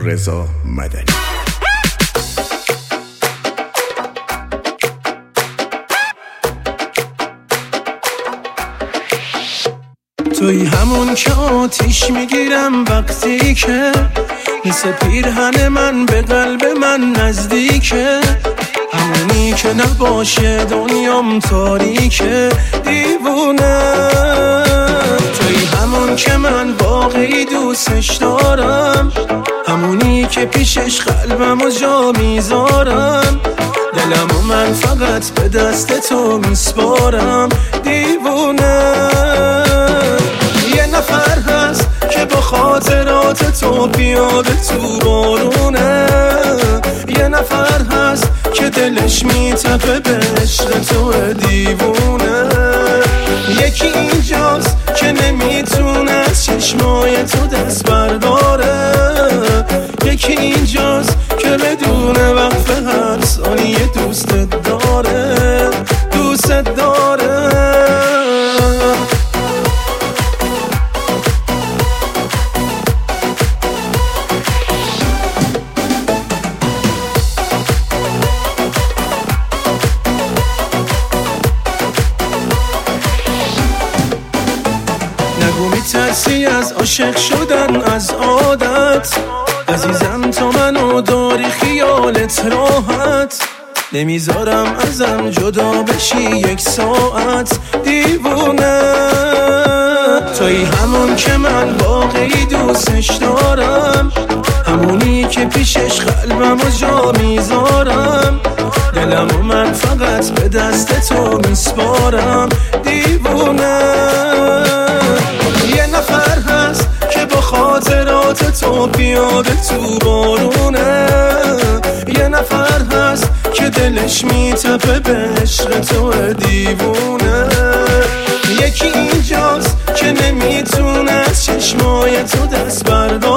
رضا مدنی. توی همون که آتیش میگیرم وقتی که مثل پیرهن من به قلب من نزدیکه، همونی که نباشه دنیام تاریکه دیوونه. توی همون که من واقعی دوستش دارم، همونی که پیشش قلبمو جا میذارم، دلمو من فقط به دست تو میسپارم دیوونه. یه نفر هست که با خاطرات تو پیاده تو بارونه، یه نفر هست که دلش میتپه به عشق تو دیوونه. یکی اینجاست که نمیتونه از چشمای تو دست برداره، یکی اینجاست که بدون وقف هر ثانیه دوستت داره، دوستت داره. نگو میترسی از عاشق شدن از عادت، عزیزم تو منو داری خیالت راحت، نمیذارم ازم جدا بشی یک ساعت دیوونه. توی همون که من واقعی دوستش دارم، همونی که پیشش قلبمو جا میذارم، دلمو من فقط به دست تو میسپارم دیوونه. یه نفر هست که با خاطرات تو پیاده تو بارونه، یه نفر هست که دلش میتپه به عشق تو دیوونه. یکی اینجاست که نمیتونه از چشمای تو دست برداره،